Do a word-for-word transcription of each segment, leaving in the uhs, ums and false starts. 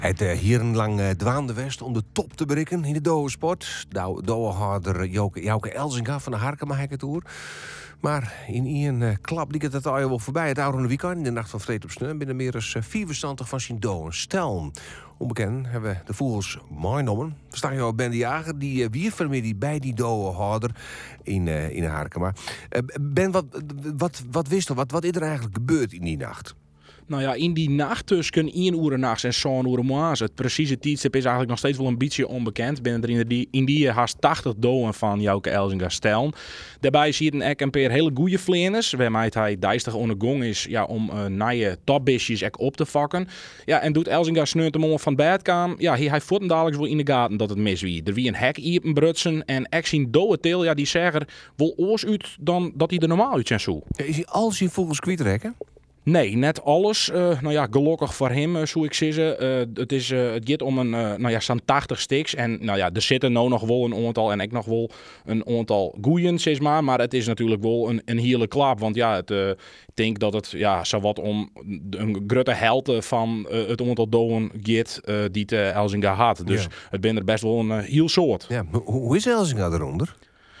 Het uh, hierenlang uh, dwaande West om de top te bereiken in de Douwensport. De Douwenhouder Joke, Jouke Elzinga van de Harkema Tour. Maar in één uh, klap liep het al wel voorbij. Het oude weekend in de nacht van Vreed op Sneeuw binnen meer dan uh, vierentwintig van zijn Douwen. Stel, onbekend hebben we de vogels meegenomen. We staan jou Ben de Jager, die uh, wierfamilie bij die Douwenhouder in, uh, in Harkema. Uh, Ben, wat, wat, wat wist er? Wat, wat is er eigenlijk gebeurd in die nacht? Nou ja, in die nacht tussen één uur nachts en zo'n uur morgens. Het precieze tijdstip is eigenlijk nog steeds wel een beetje onbekend. Binnen er in die, in die haast tachtig doden van Jouke Elzinga stellen. Daarbij zie je een paar hele goede vlinders. Waarmee hij dijstig ondergong is ja, om uh, nieuwe topbisjes op te vakken. Ja, en doet Elzinga sneurt hem om van bed kwam. Ja, hij, hij voelt dadelijk wel in de gaten dat het mis wie. Er wie een hek iepen brutsen en ik zie dode teel. Ja, die zeggen wel oors uit dan dat hij er normaal uit zijn zo. Ja, is hij al zijn vogels kwijtrekken? Nee, net alles. Uh, nou ja, gelukkig voor hem, uh, zou ik zeggen. Uh, het, is, uh, het gaat om een, uh, nou ja, zo'n tachtig stiks. En nou ja, er zitten nou nog wel een aantal en ik nog wel een aantal goeien, zeg maar. Maar het is natuurlijk wel een, een hele klap. Want ja, het, uh, ik denk dat het ja, zowat om een grote helte van uh, het aantal doden gaat uh, die het uh, Elzinga had. Dus ja. Het ben er best wel een uh, heel soort. Ja, hoe is Elzinga eronder?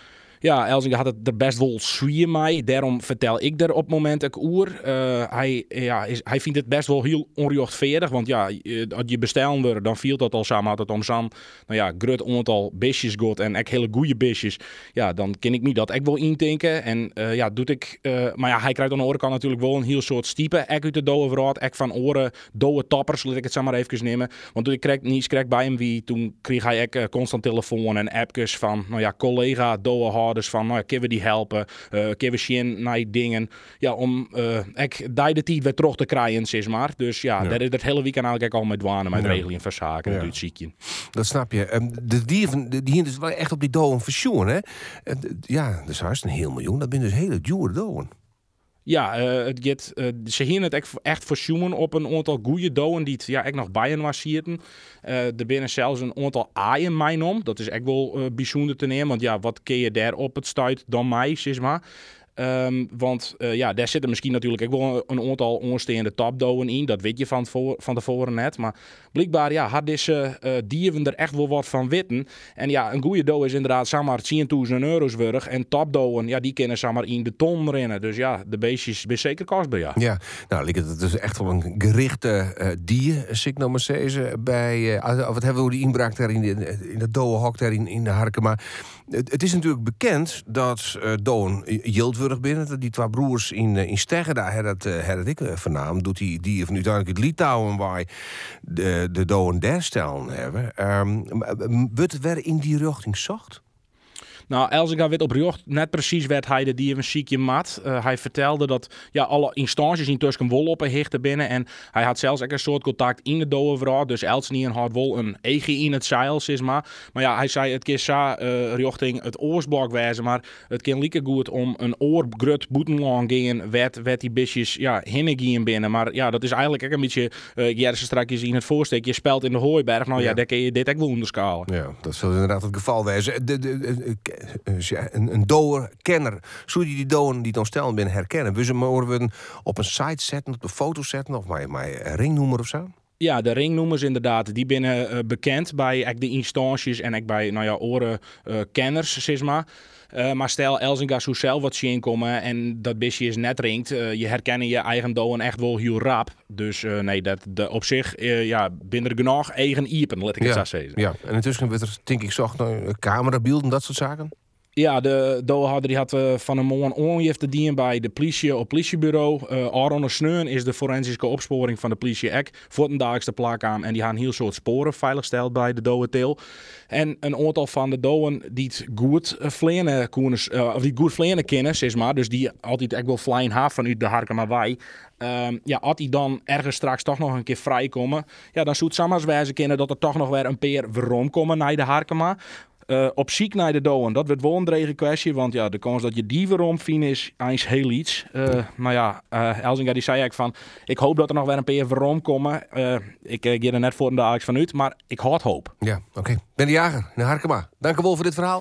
Ja, Elzinga had het er best wel zwier mee. Daarom vertel ik er op het moment ook oer. Uh, hij, ja, is, hij vindt het best wel heel onrechtvaardig. Want ja, als je bestellen wordt, dan viel dat al samen. Had het om zo'n nou ja, groot aantal bisjes gaat en echt hele goede bisjes. Ja, dan ken ik niet dat ik wil intinken. En uh, ja, doet ik. Uh, maar ja, hij krijgt aan de orenkant natuurlijk wel een heel soort stiepe. Ik uit de dode verhaal. Ik van oren, dode toppers, laat ik het zo maar even nemen. Want toen ik kreeg niet kreeg bij hem wie, toen kreeg hij ook, uh, constant telefoon en appjes van, nou ja, collega, dode dus van, nou ja, kunnen we die helpen? Uh, kunnen we zien naar dingen? Ja, om uh, ik de tijd weer terug te krijgen, zeg maar. Dus ja, ja. dat is het hele weekend eigenlijk al met dwanen, met ja. regeling van zaken, ja. ziekje. Dat snap je. Um, de dieven, die hier dus wel echt op die doden versioen, hè? Uh, ja, dat is haast een heel miljoen. Dat zijn dus hele dure doden. Ja, uh, het get, uh, ze hier het echt verzoemen op een aantal goede doden die het ja, echt nog bij hen was zitten. Uh, er binnen zelfs een aantal aaien mijn om. Dat is echt wel uh, bijzonder te nemen. Want ja, wat kun je daar op het stuit dan mij, zeg maar. Um, want uh, ja, daar zitten misschien natuurlijk ook wel een aantal onstaande topdoden in. Dat weet je van, voor, van tevoren net. Maar blijkbaar ja, had deze uh, dieven er echt wel wat van weten. En ja, een goede dood is inderdaad zeg maar tienduizend euro's waard. En topdoden, ja, die kunnen zeg maar in de ton rennen. Dus ja, de beestjes zijn zeker kostbaar, ja. Ja, nou, het is echt wel een gerichte uh, dier, zeg ik nou maar zeggen. Bij, uh, wat hebben we die inbraak daar in de, in de dodenhok daar in, in de Harkema. Het, het is natuurlijk bekend dat uh, doden jildwurg binnen. Die twee broers in, in Steggen, daar had het, uh, had ik uh, vernaam. Doet die die van uiteindelijk het Litouwen waar de, de doden der stellen hebben. Um, wordt het weer in die richting zacht? Nou, Elzinga weet oprecht net precies werd hij de dieven ziekje mat. Uh, hij vertelde dat ja, alle instanties intussen wol op hechten binnen. En hij had zelfs ook een soort contact in de dodenvrouw. Dus Elzinga had wel een ege in het zeil, zeg maar. Maar ja, hij zei het keer zo uh, richting het oorsblok wijzen. Maar het kan lieke goed om een oorgrut boetenlang gaan. Werd, werd die bisjes ja, hinnen binnen. Maar ja, dat is eigenlijk ook een beetje. Uh, ja, ze strakjes in het voorsteek. Je spelt in de Hooiberg. Nou ja, ja daar kun je dit ook wel onderschalen. Ja, dat zal inderdaad het geval wezen. De, de, de, de, Een, een doer kenner. Zou je die doden die dan stellen binnen herkennen? We ze op een site zetten, op de foto zetten of maar, maar een ringnoemer of zo? Ja, de ringnoemers inderdaad, die binnen uh, bekend bij uh, de instanties en ook bij nou ja, oren uh, kenners, zeg maar. Uh, maar stel Elzinga zou zelf wat zien komen en dat bisje is net ringt, uh, je herkennen je eigen doden echt wel heel rap. Dus uh, nee, dat de, op zich uh, ja, binnen er genoeg eigen iepen, laat ik ja, het zo zeggen. Ja, en intussen werd er denk ik zocht naar camerabeelden, dat soort zaken. Ja, de dodenhouder die had uh, van een man onjefte dien bij de politie op politiebureau. Uh, Aaron Sneun is de forensische opsporing van de politie ek voor de dagelijkse plak aan. En die gaan een heel soort sporen veiligsteld bij de dodenteel. En een aantal van de doden die het goed uh, vleenen koenen, uh, of die goed vleenen kennen, zeg maar. Dus die altijd echt wel flying haaf vanuit de Harkema wij. Um, ja, als die dan ergens straks toch nog een keer vrijkomen, ja, dan zou het samen wijzen kunnen dat er toch nog weer een peer waarom komen naar de Harkema. Uh, op ziek naar de doden, dat wordt wel een drege kwestie, want ja, de kans dat je die waarom vindt is eens heel iets. Uh, maar ja, uh, Elzinga die zei eigenlijk van, ik hoop dat er nog weer een paar waarom komen. Uh, ik uh, ga er net voor de dagelijks van uit, maar ik had hoop. Ja, oké. Okay. Ben de Jager, naar Harkema. Dank u wel voor dit verhaal.